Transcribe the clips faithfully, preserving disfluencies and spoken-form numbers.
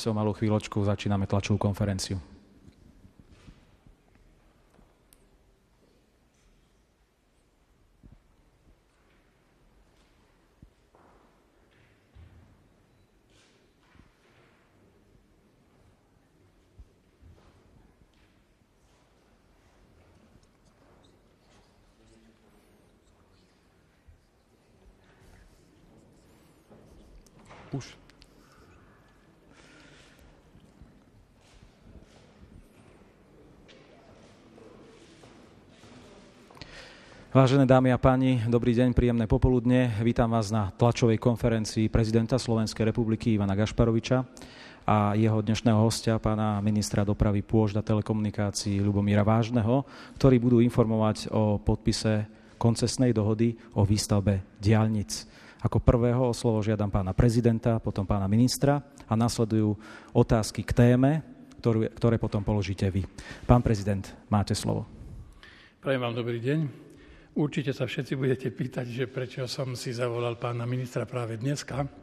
o malú chvíľočku začíname tlačovú konferenciu. Už. Vážené dámy a páni, dobrý deň, príjemné popoludne. Vítam vás na tlačovej konferencii prezidenta Slovenskej republiky Ivana Gašparoviča a jeho dnešného hostia, pána ministra dopravy, pôžd a telekomunikácií Ľubomíra Vážneho, ktorí budú informovať o podpise koncesnej dohody o výstavbe diaľnic. Ako prvého o slovo žiadam pána prezidenta, potom pána ministra a nasledujú otázky k téme, ktorú, ktoré potom položíte vy. Pán prezident, máte slovo. Prajem vám dobrý deň. Určite sa všetci budete pýtať, že prečo som si zavolal pána ministra práve dneska. E,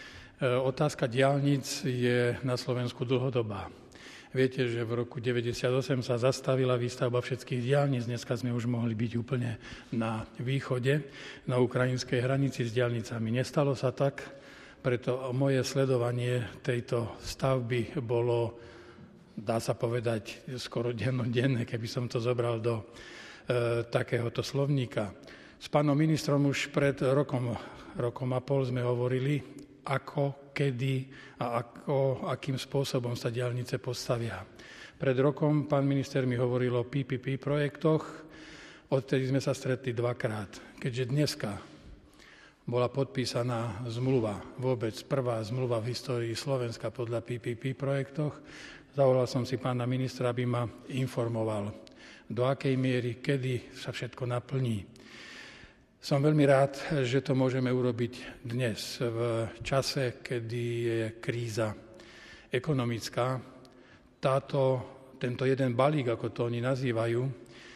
otázka diaľnic je na Slovensku dlhodobá. Viete, že v roku deväťdesiatosem sa zastavila výstavba všetkých diaľnic. Dneska sme už mohli byť úplne na východe, na ukrajinskej hranici s diaľnicami. Nestalo sa tak, preto moje sledovanie tejto stavby bolo, dá sa povedať, skoro dennodenné, keby som to zobral do e, takéhoto slovníka. S pánom ministrom už pred rokom, rokom a pol sme hovorili, ako, kedy a ako, akým spôsobom sa diaľnice postavia. Pred rokom pán minister mi hovoril o pé pé pé projektoch, odtedy sme sa stretli dvakrát. Keďže dneska bola podpísaná zmluva, vôbec prvá zmluva v histórii Slovenska podľa pé pé pé projektoch, zavolal som si pána ministra, aby ma informoval, do akej miery, kedy sa všetko naplní. Som veľmi rád, že to môžeme urobiť dnes, v čase, kedy je kríza ekonomická. Táto, tento jeden balík, ako to oni nazývajú,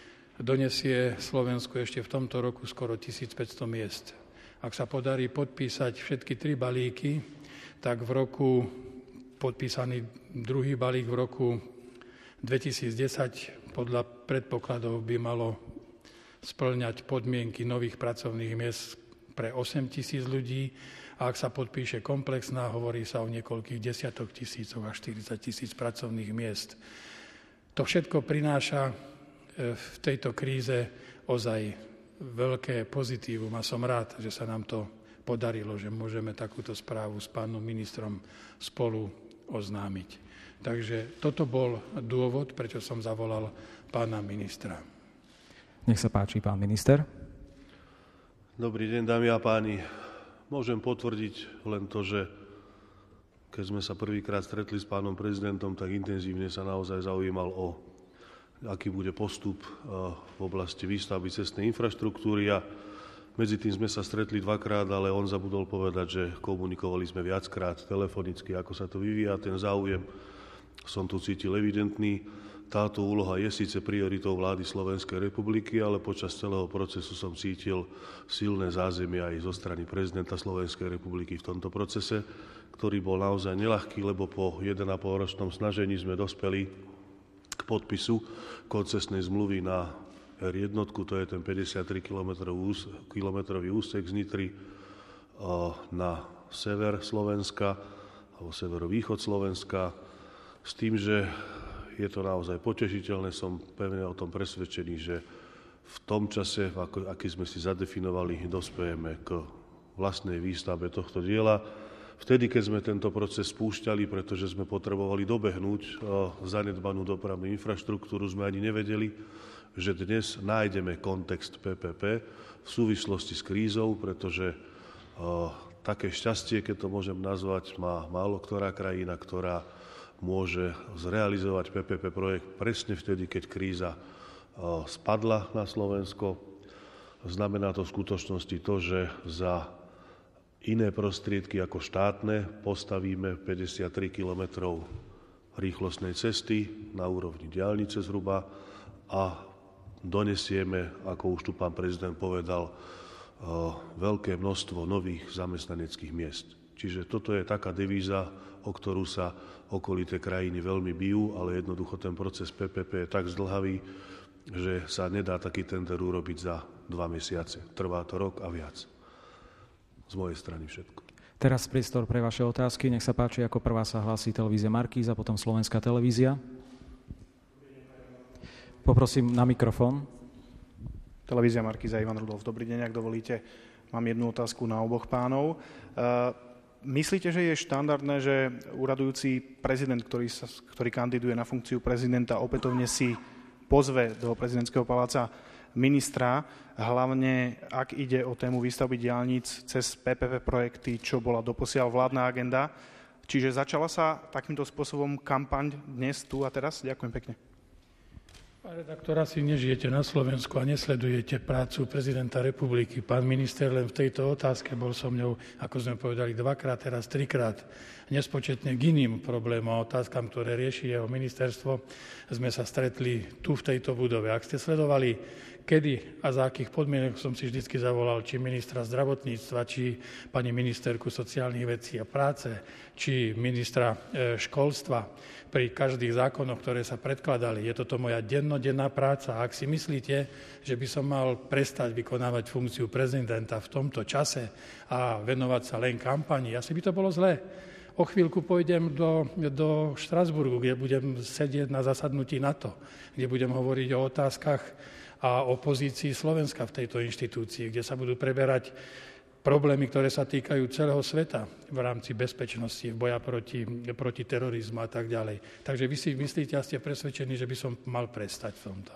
donesie Slovensku ešte v tomto roku skoro tisícpäťsto miest. Ak sa podarí podpísať všetky tri balíky, tak v roku, podpísaný druhý balík v roku dvetisícdesať, podľa predpokladov by malo spĺňať podmienky nových pracovných miest pre osem tisíc ľudí a ak sa podpíše komplexná, hovorí sa o niekoľkých desiatok tisícoch až štyridsať tisíc pracovných miest. To všetko prináša v tejto kríze ozaj veľké pozitívum a som rád, že sa nám to podarilo, že môžeme takúto správu s pánom ministrom spolu oznámiť. Takže toto bol dôvod, prečo som zavolal pána ministra. Nech sa páči, pán minister. Dobrý deň, dámy a páni. Môžem potvrdiť len to, že keď sme sa prvýkrát stretli s pánom prezidentom, tak intenzívne sa naozaj zaujímal o aký bude postup v oblasti výstavby cestnej infraštruktúry a medzi tým sme sa stretli dvakrát, ale on zabudol povedať, že komunikovali sme viackrát telefonicky, ako sa to vyvíja, ten záujem som tu cítil evidentný. Táto úloha je síce prioritou vlády Slovenskej republiky, ale počas celého procesu som cítil silné zázemie aj zo strany prezidenta Slovenskej republiky v tomto procese, ktorý bol naozaj neľahký, lebo po jeden a pol ročnom snažení sme dospeli k podpisu koncesnej zmluvy na er jedna, to je ten päťdesiattri kilometrový úsek z Nitry na sever Slovenska, alebo severovýchod Slovenska, s tým, že je to naozaj potešiteľné, som pevne o tom presvedčený, že v tom čase, ako, aký sme si zadefinovali, dospejeme k vlastnej výstavbe tohto diela. Vtedy, keď sme tento proces spúšťali, pretože sme potrebovali dobehnúť zanedbanú dopravnú infraštruktúru, sme ani nevedeli, že dnes nájdeme kontext pé pé pé v súvislosti s krízou, pretože také šťastie, keď to môžem nazvať, má málo ktorá krajina, ktorá môže zrealizovať pé pé pé projekt presne vtedy, keď kríza spadla na Slovensko. Znamená to v skutočnosti to, že za iné prostriedky ako štátne postavíme päťdesiattri kilometrov rýchlostnej cesty na úrovni diaľnice zhruba a donesieme, ako už tu pán prezident povedal, veľké množstvo nových zamestnaneckých miest. Čiže toto je taká devíza, o o ktorú sa okolité krajiny veľmi bijú, ale jednoducho ten proces pé pé pé je tak zdĺhavý, že sa nedá taký tender urobiť za dva mesiace. Trvá to rok a viac. Z mojej strany všetko. Teraz priestor pre vaše otázky. Nech sa páči, ako prvá sa hlási televízia Markíza, potom Slovenská televízia. Poprosím na mikrofón. Televízia Markíza, Ivan Rudolf. Dobrý deň, ak dovolíte. Mám jednu otázku na oboch pánov. Myslíte, že je štandardné, že úradujúci prezident, ktorý, sa, ktorý kandiduje na funkciu prezidenta, opätovne si pozve do prezidentského paláca ministra, hlavne ak ide o tému výstavby diaľnic cez pé pé pé projekty, čo bola doposiaľ vládna agenda. Čiže začala sa takýmto spôsobom kampaň dnes, tu a teraz? Ďakujem pekne. Pán redaktor, asi nežijete na Slovensku a nesledujete prácu prezidenta republiky. Pán minister len v tejto otázke bol so mňou, ako sme povedali, dvakrát, teraz trikrát, nespočetne k iným problémom a otázkam, ktoré rieši jeho ministerstvo. Sme sa stretli tu v tejto budove. Ak ste sledovali, kedy a za akých podmienok som si vždy zavolal, či ministra zdravotníctva, či pani ministerku sociálnych vecí a práce, či ministra školstva, pri každých zákonoch, ktoré sa predkladali. Je toto moja dennodenná práca. Ak si myslíte, že by som mal prestať vykonávať funkciu prezidenta v tomto čase a venovať sa len kampani, asi by to bolo zlé. O chvíľku pôjdem do, do Štrasburgu, kde budem sedieť na zasadnutí NATO, kde budem hovoriť o otázkach a o pozícii Slovenska v tejto inštitúcii, kde sa budú preberať problémy, ktoré sa týkajú celého sveta v rámci bezpečnosti, boja proti, proti terorizmu a tak ďalej. Takže vy si myslíte a ste presvedčení, že by som mal prestať v tomto.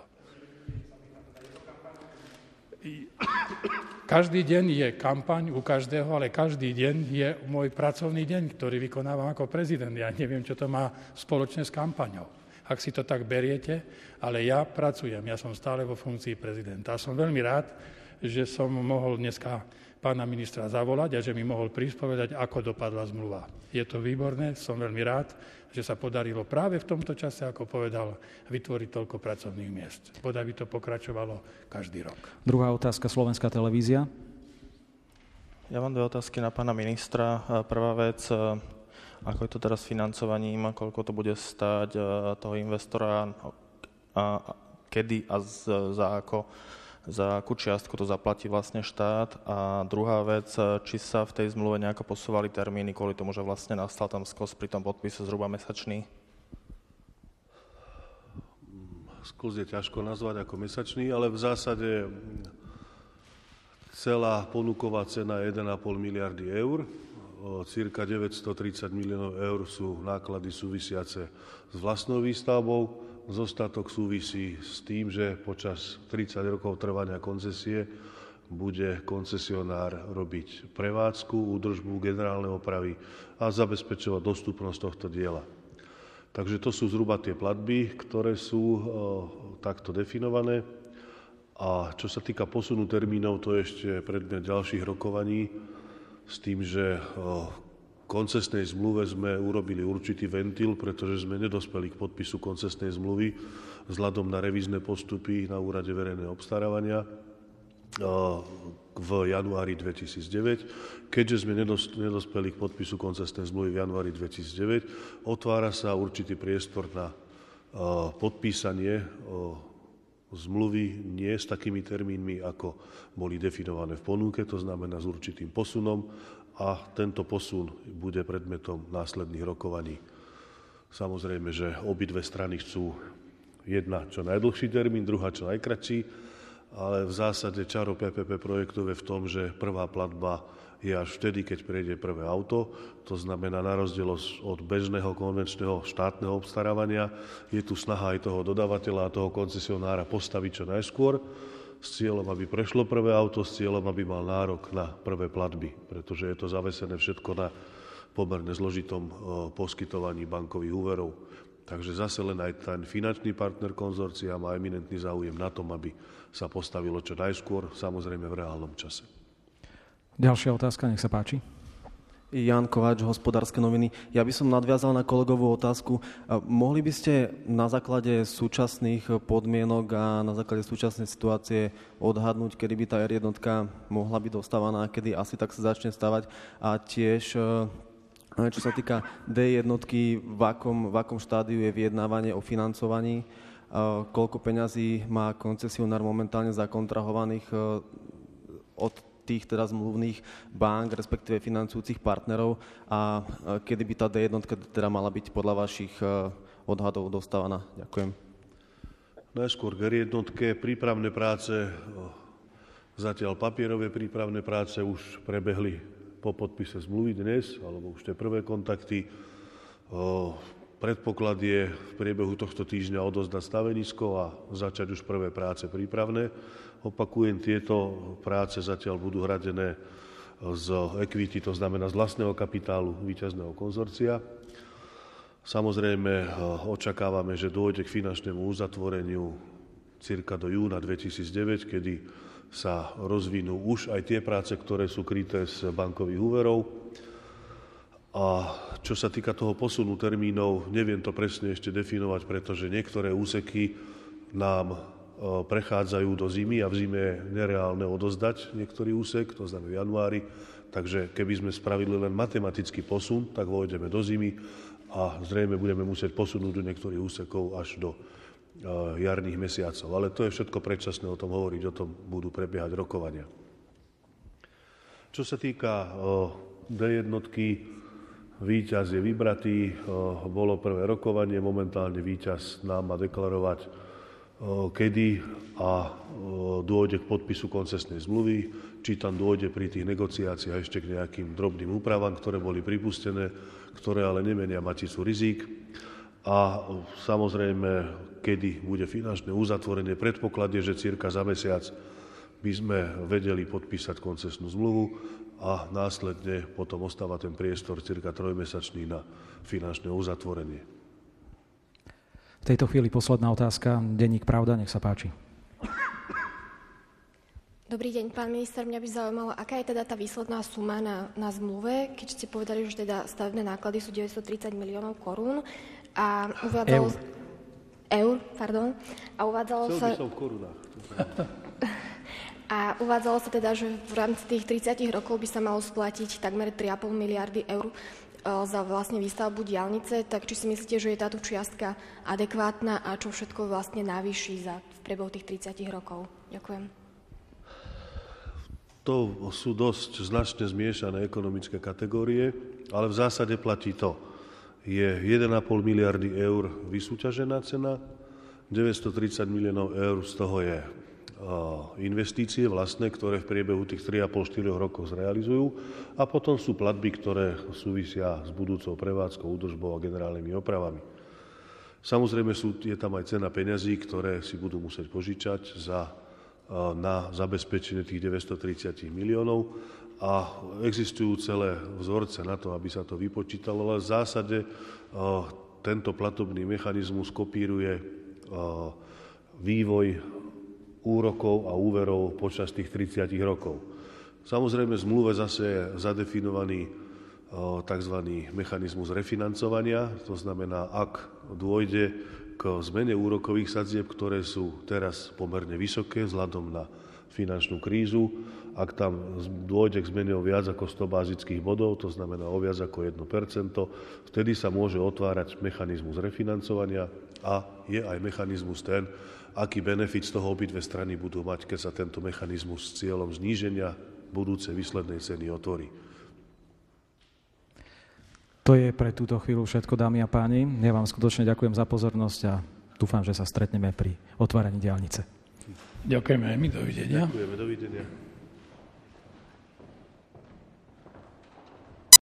Každý deň je kampaň u každého, ale každý deň je môj pracovný deň, ktorý vykonávam ako prezident. Ja neviem, čo to má spoločne s kampaňou. Ak si to tak beriete, ale ja pracujem, ja som stále vo funkcii prezidenta. A som veľmi rád, že som mohol dneska pána ministra zavolať a že mi mohol prísť povedať, ako dopadla zmluva. Je to výborné, som veľmi rád, že sa podarilo práve v tomto čase, ako povedal, vytvoriť toľko pracovných miest. Bodaj by to pokračovalo každý rok. Druhá otázka, Slovenská televízia. Ja mám dve otázky na pána ministra. Prvá vec, ako je to teraz s financovaním, koľko to bude stáť toho investora a kedy a za ako za akú čiastku to zaplatí vlastne štát. A druhá vec, či sa v tej zmluve nejako posúvali termíny kvôli tomu, že vlastne nastal tam skos pri tom podpise zhruba mesačný? Skos je ťažko nazvať ako mesačný, ale v zásade celá ponuková cena je jeden a pol miliardy eur. Cirka deväťstotridsať miliónov eur sú náklady súvisiace s vlastnou výstavbou. Zostatok súvisí s tým, že počas tridsať rokov trvania koncesie bude koncesionár robiť prevádzku, údržbu, generálne opravy a zabezpečovať dostupnosť tohto diela. Takže to sú zhruba tie platby, ktoré sú e, takto definované. A čo sa týka posunu termínov, to je ešte predmet ďalších rokovaní s tým, že e, koncesnej zmluve sme urobili určitý ventil, pretože sme nedospeli k podpisu koncesnej zmluvy vzhľadom na revízne postupy na úrade verejného obstarávania v januári dvetisícdeväť. Keďže sme nedospeli k podpisu koncesnej zmluvy v januári dvetisícdeväť, otvára sa určitý priestor na podpísanie zmluvy nie s takými termínmi, ako boli definované v ponuke, to znamená s určitým posunom, a tento posun bude predmetom následných rokovaní. Samozrejme, že obidve strany chcú jedna čo najdlhší termín, druhá čo najkratší, ale v zásade čaro pé pé pé projektov je v tom, že prvá platba je až vtedy, keď prejde prvé auto. To znamená, na rozdiel od bežného konvenčného štátneho obstarávania je tu snaha aj toho dodávateľa a toho koncesionára postaviť čo najskôr, s cieľom, aby prešlo prvé auto, s cieľom, aby mal nárok na prvé platby, pretože je to zavesené všetko na pomerne zložitom poskytovaní bankových úverov. Takže zase len aj ten finančný partner konzorcia má eminentný záujem na tom, aby sa postavilo čo najskôr, samozrejme v reálnom čase. Ďalšia otázka, nech sa páči. Jan Kováč, Hospodárske noviny. Ja by som nadviazal na kolegovú otázku. Mohli by ste na základe súčasných podmienok a na základe súčasnej situácie odhadnúť, kedy by tá er jednotka mohla byť dostávaná, kedy asi tak sa začne stavať, a tiež Čo sa týka dé jednotky, v akom, v akom štádiu je vyjednávanie o financovaní, koľko peňazí má koncesionár momentálne zakontrahovaných od tých teda zmluvných bank, respektíve financujúcich partnerov a kedy by tá dé jednotka teda mala byť podľa vašich odhadov dostávaná? Ďakujem. Najskôr k jednotke. Prípravné práce, zatiaľ papierové prípravné práce už prebehli po podpise zmluvy dnes, alebo už tie prvé kontakty. Predpoklad je v priebehu tohto týždňa odozdať stavenisko a začať už prvé práce prípravné. Opakujem, tieto práce zatiaľ budú hradené z equity, to znamená z vlastného kapitálu víťazného konzorcia. Samozrejme, očakávame, že dôjde k finančnému uzatvoreniu cirka do júna dvetisícdeväť, kedy sa rozvinú už aj tie práce, ktoré sú kryté z bankových úverov. A čo sa týka toho posunu termínov, neviem to presne ešte definovať, pretože niektoré úseky nám prechádzajú do zimy a v zime je nereálne odozdať niektorý úsek, to znamená v januári. Takže keby sme spravili len matematický posun, tak vojdeme do zimy a zrejme budeme musieť posunúť do niektorých úsekov až do jarných mesiacov. Ale to je všetko predčasné o tom hovoriť, o tom budú prebiehať rokovania. Čo sa týka dé jednotky, víťaz je vybratý, bolo prvé rokovanie, momentálne víťaz nám má deklarovať, kedy a dôjde k podpisu koncesnej zmluvy, či tam dôjde pri tých negociáciách ešte k nejakým drobným úpravám, ktoré boli pripustené, ktoré ale nemenia maticu rizík. A samozrejme, kedy bude finančné uzatvorenie, predpoklad je, že cirka za mesiac by sme vedeli podpísať koncesnú zmluvu a následne potom ostáva ten priestor cirka trojmesačný na finančné uzatvorenie. V tejto chvíli posledná otázka. Denník Pravda, nech sa páči. Dobrý deň, pán minister. Mňa by zaujímalo, aká je teda tá výsledná suma na, na zmluve, keď ste povedali, že teda stavebné náklady sú deväťstotridsať miliónov korún a uvádzalo... Eur. Eur, pardon. A uvádzalo Chcel sa... by som v korunách. A uvádzalo sa teda, že v rámci tých tridsať rokov by sa malo splatiť takmer tri a pol miliardy eur za vlastne výstavbu diaľnice, tak či si myslíte, že je táto čiastka adekvátna a čo všetko vlastne navýši za v priebehu tých tridsať rokov? Ďakujem. To sú dosť značne zmiešané ekonomické kategórie, ale v zásade platí to. Je jeden a pol miliardy eur vysúťažená cena, deväťstotridsať miliónov eur z toho je investície vlastné, ktoré v priebehu tých tri a pol až štyri rokov zrealizujú a potom sú platby, ktoré súvisia s budúcou prevádzkou, údržbou a generálnymi opravami. Samozrejme sú, je tam aj cena peňazí, ktoré si budú musieť požičať za, na zabezpečenie tých deväťstotridsať miliónov a existujú celé vzorce na to, aby sa to vypočítalo, ale v zásade tento platobný mechanizmus kopíruje vývoj úrokov a úverov počas tých tridsať rokov. Samozrejme, v zmluve zase je zadefinovaný tzv. Mechanizmus refinancovania, to znamená, ak dôjde k zmene úrokových sadzieb, ktoré sú teraz pomerne vysoké vzhľadom na finančnú krízu, ak tam dôjde k zmene o viac ako sto bázických bodov, to znamená o viac ako jedno percento, vtedy sa môže otvárať mechanizmus refinancovania a je aj mechanizmus ten, aký benefit z toho obidve strany budú mať, keď sa tento mechanizmus s cieľom zníženia budúcej výslednej ceny otvorí. To je pre túto chvíľu všetko, dámy a páni. Ja vám skutočne ďakujem za pozornosť a dúfam, že sa stretneme pri otváraní diaľnice. Ďakujeme aj my, dovidenia. Ďakujeme, dovidenia.